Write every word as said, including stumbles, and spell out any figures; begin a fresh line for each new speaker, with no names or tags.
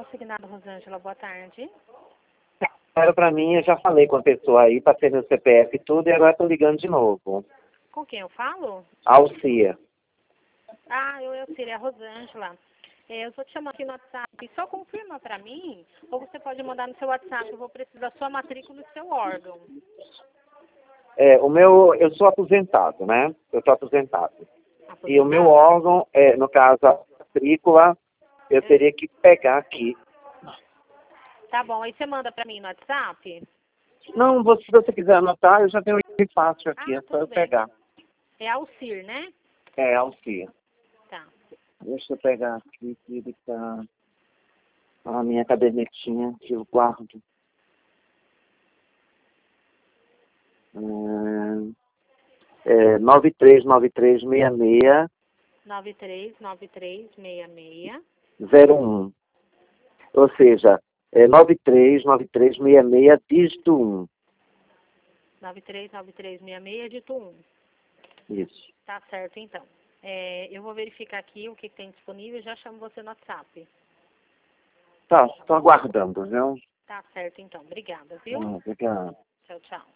consignado, Rosângela. Boa tarde.
Era pra mim, eu já falei com a pessoa aí, passei meu C P F e tudo, e agora tô ligando de novo.
Com quem eu falo?
Alcia.
Ah, eu, eu seria a Rosângela. É, eu estou te chamando aqui no WhatsApp. Só confirma para mim, ou você pode mandar no seu WhatsApp. Eu vou precisar da sua matrícula e do seu órgão.
É, o meu, eu sou aposentado, né? Eu tô aposentado.
Aposentado.
E o meu órgão, é, no caso, a matrícula, eu teria que pegar aqui.
Tá bom, aí você manda para mim no WhatsApp?
Não, você, se você quiser anotar, eu já tenho o fácil aqui,
Ah,
é só eu
tudo bem.
pegar.
É Alcir, né?
É, Alcia.
Tá.
Deixa eu pegar aqui, que ele tá... A minha cadernetinha que eu guardo. É, é, nove três nove três seis seis
nove três nove três seis seis.
zero um. Ou seja, é nove três nove três seis seis, dígito um.
nove três nove três seis seis, dito um.
Isso.
Tá certo, então. É, eu vou verificar aqui o que tem disponível e já chamo você no WhatsApp.
Tá, estou aguardando, viu?
Tá certo, então. Obrigada, viu?
Ah, obrigado.
Tchau, tchau.